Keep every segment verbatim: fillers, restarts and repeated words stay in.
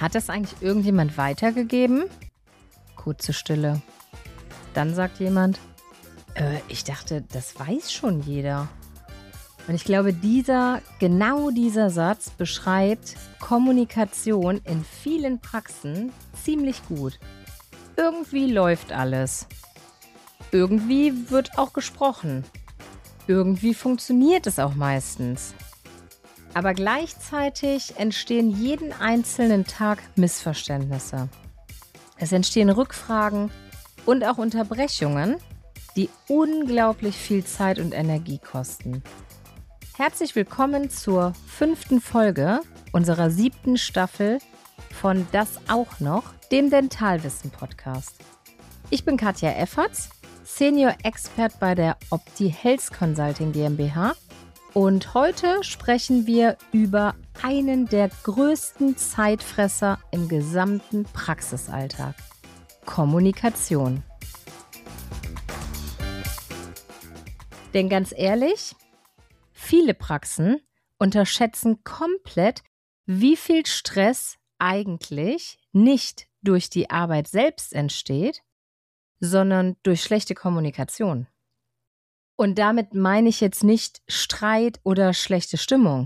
Hat das eigentlich irgendjemand weitergegeben? Kurze Stille. Dann sagt jemand, äh, ich dachte, das weiß schon jeder. Und ich glaube, dieser, genau dieser Satz beschreibt Kommunikation in vielen Praxen ziemlich gut. Irgendwie läuft alles. Irgendwie wird auch gesprochen. Irgendwie funktioniert es auch meistens. Aber gleichzeitig entstehen jeden einzelnen Tag Missverständnisse. Es entstehen Rückfragen und auch Unterbrechungen, die unglaublich viel Zeit und Energie kosten. Herzlich willkommen zur fünften Folge unserer siebten Staffel von Das auch noch, dem Dentalwissen-Podcast. Ich bin Katja Efferts, Senior Expert bei der Opti Health Consulting GmbH und heute sprechen wir über einen der größten Zeitfresser im gesamten Praxisalltag: Kommunikation. Denn ganz ehrlich, viele Praxen unterschätzen komplett, wie viel Stress eigentlich nicht durch die Arbeit selbst entsteht, sondern durch schlechte Kommunikation. Und damit meine ich jetzt nicht Streit oder schlechte Stimmung,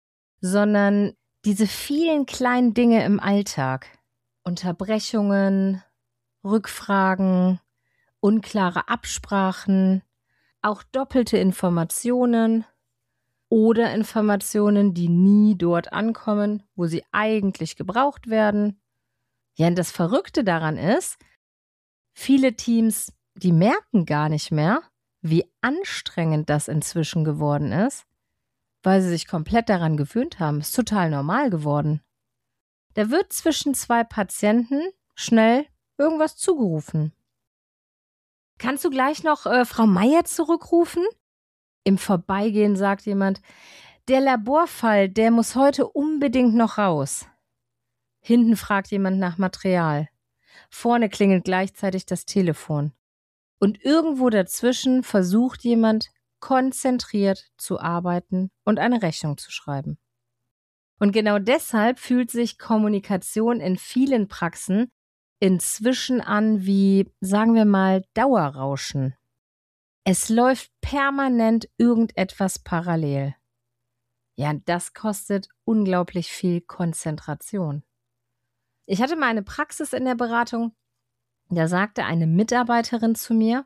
sondern diese vielen kleinen Dinge im Alltag. Unterbrechungen, Rückfragen, unklare Absprachen, auch doppelte Informationen oder Informationen, die nie dort ankommen, wo sie eigentlich gebraucht werden. Ja, und das Verrückte daran ist, viele Teams, die merken gar nicht mehr, wie anstrengend das inzwischen geworden ist, weil sie sich komplett daran gewöhnt haben. Ist total normal geworden. Da wird zwischen zwei Patienten schnell irgendwas zugerufen. Kannst du gleich noch äh, Frau Meier zurückrufen? Im Vorbeigehen sagt jemand, der Laborfall, der muss heute unbedingt noch raus. Hinten fragt jemand nach Material. Vorne klingelt gleichzeitig das Telefon. Und irgendwo dazwischen versucht jemand, konzentriert zu arbeiten und eine Rechnung zu schreiben. Und genau deshalb fühlt sich Kommunikation in vielen Praxen inzwischen an wie, sagen wir mal, Dauerrauschen. Es läuft permanent irgendetwas parallel. Ja, das kostet unglaublich viel Konzentration. Ich hatte mal eine Praxis in der Beratung, da sagte eine Mitarbeiterin zu mir,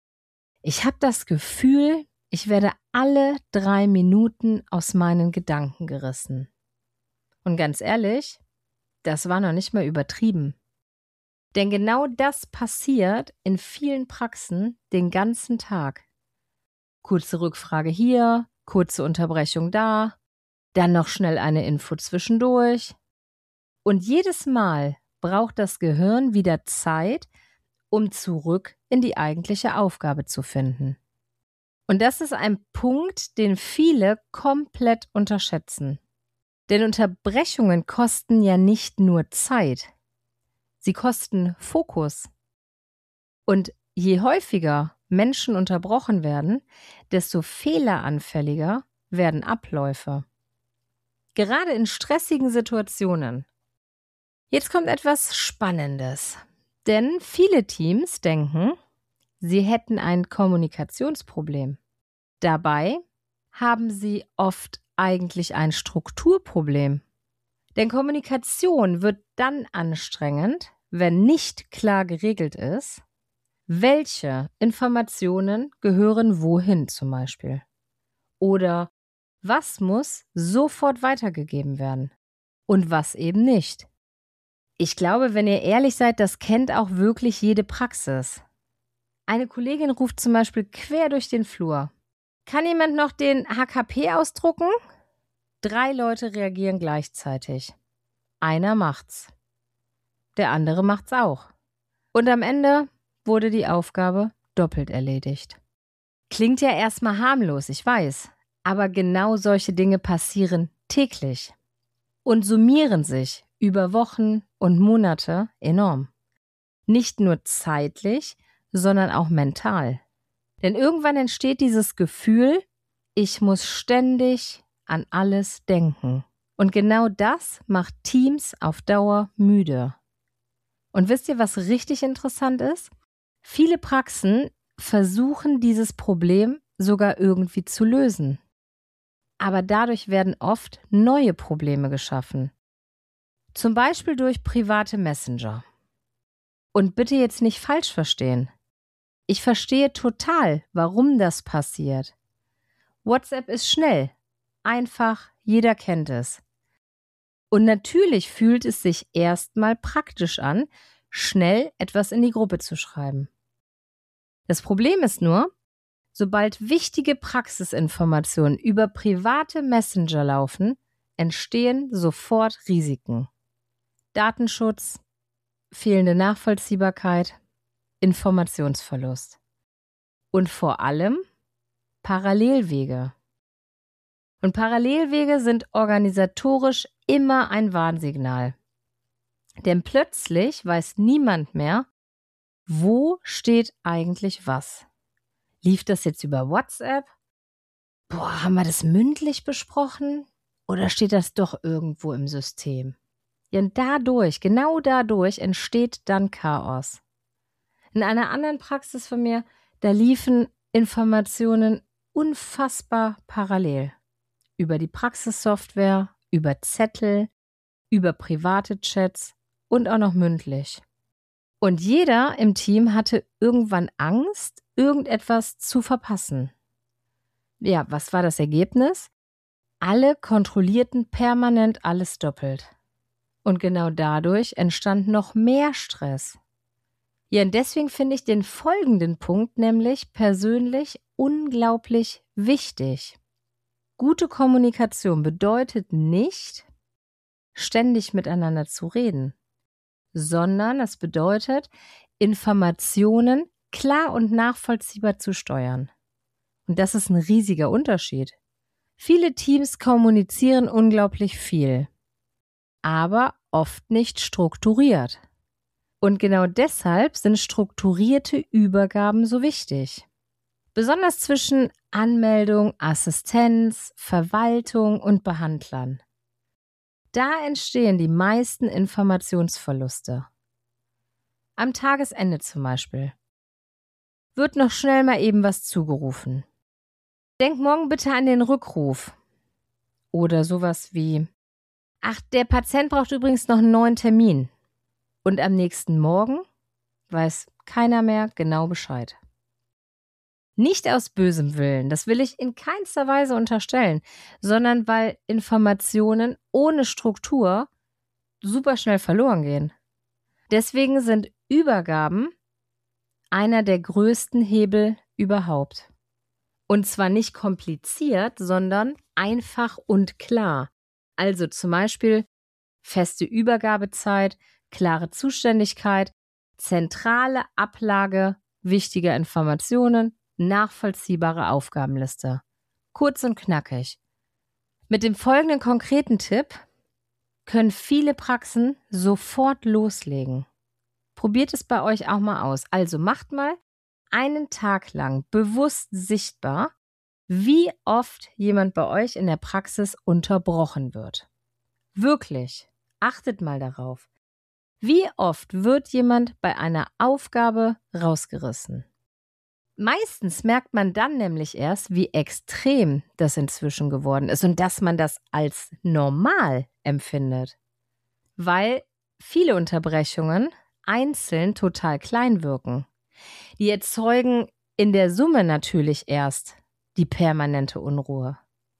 ich habe das Gefühl, ich werde alle drei Minuten aus meinen Gedanken gerissen. Und ganz ehrlich, das war noch nicht mal übertrieben. Denn genau das passiert in vielen Praxen den ganzen Tag. Kurze Rückfrage hier, kurze Unterbrechung da, dann noch schnell eine Info zwischendurch. Und jedes Mal braucht das Gehirn wieder Zeit, um zurück in die eigentliche Aufgabe zu finden. Und das ist ein Punkt, den viele komplett unterschätzen. Denn Unterbrechungen kosten ja nicht nur Zeit. Sie kosten Fokus. Und je häufiger Menschen unterbrochen werden, desto fehleranfälliger werden Abläufe. Gerade in stressigen Situationen. Jetzt kommt etwas Spannendes. Denn viele Teams denken, sie hätten ein Kommunikationsproblem. Dabei haben sie oft eigentlich ein Strukturproblem. Denn Kommunikation wird dann anstrengend, wenn nicht klar geregelt ist, welche Informationen gehören wohin zum Beispiel. Oder was muss sofort weitergegeben werden und was eben nicht. Ich glaube, wenn ihr ehrlich seid, das kennt auch wirklich jede Praxis. Eine Kollegin ruft zum Beispiel quer durch den Flur. Kann jemand noch den H K P ausdrucken? Drei Leute reagieren gleichzeitig. Einer macht's. Der andere macht's auch. Und am Ende wurde die Aufgabe doppelt erledigt. Klingt ja erstmal harmlos, ich weiß. Aber genau solche Dinge passieren täglich und summieren sich über Wochen und Monate enorm. Nicht nur zeitlich, sondern auch mental. Denn irgendwann entsteht dieses Gefühl, ich muss ständig an alles denken. Und genau das macht Teams auf Dauer müde. Und wisst ihr, was richtig interessant ist? Viele Praxen versuchen dieses Problem sogar irgendwie zu lösen. Aber dadurch werden oft neue Probleme geschaffen. Zum Beispiel durch private Messenger. Und bitte jetzt nicht falsch verstehen. Ich verstehe total, warum das passiert. WhatsApp ist schnell, einfach, jeder kennt es. Und natürlich fühlt es sich erstmal praktisch an, schnell etwas in die Gruppe zu schreiben. Das Problem ist nur, sobald wichtige Praxisinformationen über private Messenger laufen, entstehen sofort Risiken. Datenschutz, fehlende Nachvollziehbarkeit, Informationsverlust. Und vor allem Parallelwege. Und Parallelwege sind organisatorisch immer ein Warnsignal. Denn plötzlich weiß niemand mehr, wo steht eigentlich was. Lief das jetzt über WhatsApp? Boah, haben wir das mündlich besprochen? Oder steht das doch irgendwo im System? Ja, und dadurch, genau dadurch entsteht dann Chaos. In einer anderen Praxis von mir, da liefen Informationen unfassbar parallel. Über die Praxissoftware, über Zettel, über private Chats und auch noch mündlich. Und jeder im Team hatte irgendwann Angst, irgendetwas zu verpassen. Ja, was war das Ergebnis? Alle kontrollierten permanent alles doppelt. Und genau dadurch entstand noch mehr Stress. Ja, und deswegen finde ich den folgenden Punkt nämlich persönlich unglaublich wichtig. Gute Kommunikation bedeutet nicht, ständig miteinander zu reden, sondern es bedeutet, Informationen klar und nachvollziehbar zu steuern. Und das ist ein riesiger Unterschied. Viele Teams kommunizieren unglaublich viel, aber oft nicht strukturiert. Und genau deshalb sind strukturierte Übergaben so wichtig. Besonders zwischen Anmeldung, Assistenz, Verwaltung und Behandlern. Da entstehen die meisten Informationsverluste. Am Tagesende zum Beispiel wird noch schnell mal eben was zugerufen. Denk morgen bitte an den Rückruf. Oder sowas wie, ach, der Patient braucht übrigens noch einen neuen Termin. Und am nächsten Morgen weiß keiner mehr genau Bescheid. Nicht aus bösem Willen, das will ich in keinster Weise unterstellen, sondern weil Informationen ohne Struktur super schnell verloren gehen. Deswegen sind Übergaben einer der größten Hebel überhaupt. Und zwar nicht kompliziert, sondern einfach und klar. Also zum Beispiel feste Übergabezeit, klare Zuständigkeit, zentrale Ablage wichtiger Informationen, nachvollziehbare Aufgabenliste. Kurz und knackig. Mit dem folgenden konkreten Tipp können viele Praxen sofort loslegen. Probiert es bei euch auch mal aus. Also macht mal einen Tag lang bewusst sichtbar, wie oft jemand bei euch in der Praxis unterbrochen wird. Wirklich, achtet mal darauf. Wie oft wird jemand bei einer Aufgabe rausgerissen? Meistens merkt man dann nämlich erst, wie extrem das inzwischen geworden ist und dass man das als normal empfindet. Weil viele Unterbrechungen einzeln total klein wirken. Die erzeugen in der Summe natürlich erst die permanente Unruhe.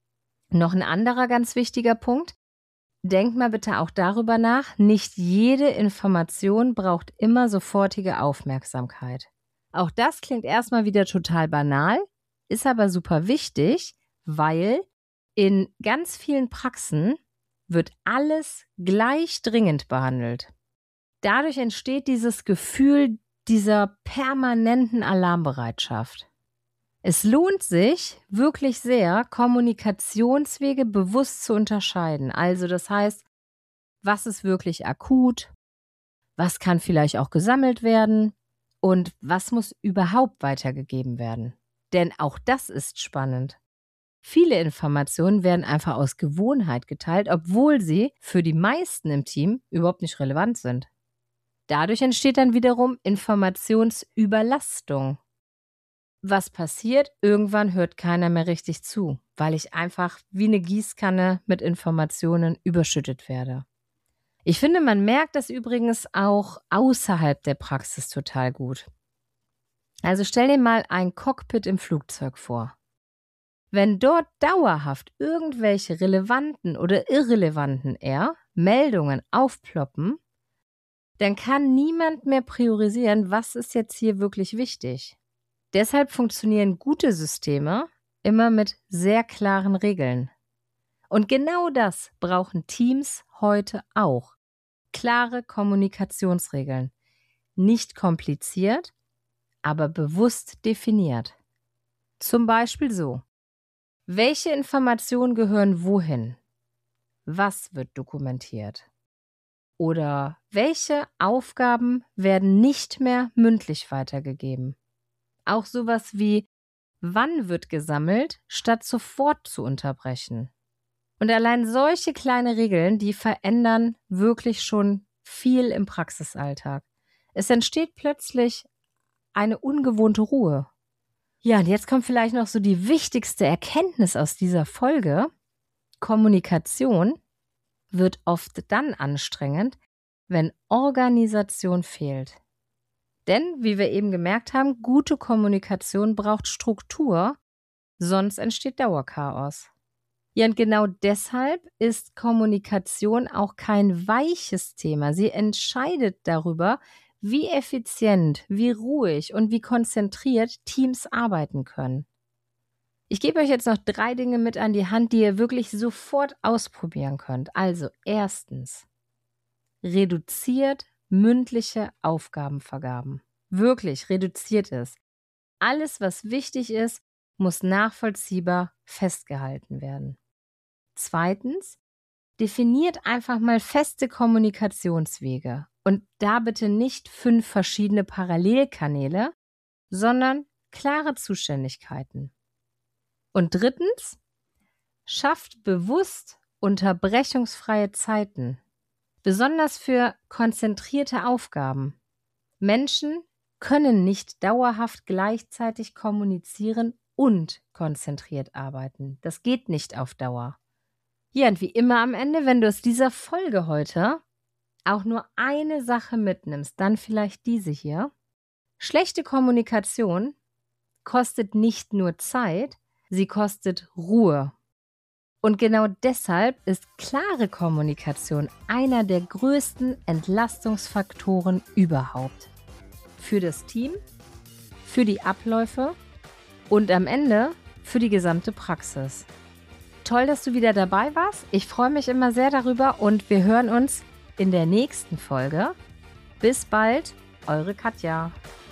Noch ein anderer ganz wichtiger Punkt. Denkt mal bitte auch darüber nach, nicht jede Information braucht immer sofortige Aufmerksamkeit. Auch das klingt erstmal wieder total banal, ist aber super wichtig, weil in ganz vielen Praxen wird alles gleich dringend behandelt. Dadurch entsteht dieses Gefühl dieser permanenten Alarmbereitschaft. Es lohnt sich wirklich sehr, Kommunikationswege bewusst zu unterscheiden. Also das heißt, was ist wirklich akut, was kann vielleicht auch gesammelt werden und was muss überhaupt weitergegeben werden. Denn auch das ist spannend. Viele Informationen werden einfach aus Gewohnheit geteilt, obwohl sie für die meisten im Team überhaupt nicht relevant sind. Dadurch entsteht dann wiederum Informationsüberlastung. Was passiert? Irgendwann hört keiner mehr richtig zu, weil ich einfach wie eine Gießkanne mit Informationen überschüttet werde. Ich finde, man merkt das übrigens auch außerhalb der Praxis total gut. Also stell dir mal ein Cockpit im Flugzeug vor. Wenn dort dauerhaft irgendwelche relevanten oder irrelevanten eher Meldungen aufploppen, dann kann niemand mehr priorisieren, was ist jetzt hier wirklich wichtig. Deshalb funktionieren gute Systeme immer mit sehr klaren Regeln. Und genau das brauchen Teams heute auch. Klare Kommunikationsregeln. Nicht kompliziert, aber bewusst definiert. Zum Beispiel so: Welche Informationen gehören wohin? Was wird dokumentiert? Oder welche Aufgaben werden nicht mehr mündlich weitergegeben? Auch sowas wie: Wann wird gesammelt, statt sofort zu unterbrechen? Und allein solche kleine Regeln, die verändern wirklich schon viel im Praxisalltag. Es entsteht plötzlich eine ungewohnte Ruhe. Ja, und jetzt kommt vielleicht noch so die wichtigste Erkenntnis aus dieser Folge. Kommunikation wird oft dann anstrengend, wenn Organisation fehlt. Denn, wie wir eben gemerkt haben, gute Kommunikation braucht Struktur, sonst entsteht Dauerchaos. Ja, und genau deshalb ist Kommunikation auch kein weiches Thema. Sie entscheidet darüber, wie effizient, wie ruhig und wie konzentriert Teams arbeiten können. Ich gebe euch jetzt noch drei Dinge mit an die Hand, die ihr wirklich sofort ausprobieren könnt. Also erstens, reduziert mündliche Aufgabenvergaben. Wirklich, reduziert es. Alles, was wichtig ist, muss nachvollziehbar festgehalten werden. Zweitens, definiert einfach mal feste Kommunikationswege. Und da bitte nicht fünf verschiedene Parallelkanäle, sondern klare Zuständigkeiten. Und drittens, schafft bewusst unterbrechungsfreie Zeiten, besonders für konzentrierte Aufgaben. Menschen können nicht dauerhaft gleichzeitig kommunizieren und konzentriert arbeiten. Das geht nicht auf Dauer. Ja, und wie immer am Ende, wenn du aus dieser Folge heute auch nur eine Sache mitnimmst, dann vielleicht diese hier. Schlechte Kommunikation kostet nicht nur Zeit, sie kostet Ruhe. Und genau deshalb ist klare Kommunikation einer der größten Entlastungsfaktoren überhaupt. Für das Team, für die Abläufe und am Ende für die gesamte Praxis. Toll, dass du wieder dabei warst. Ich freue mich immer sehr darüber und wir hören uns in der nächsten Folge. Bis bald, eure Katja.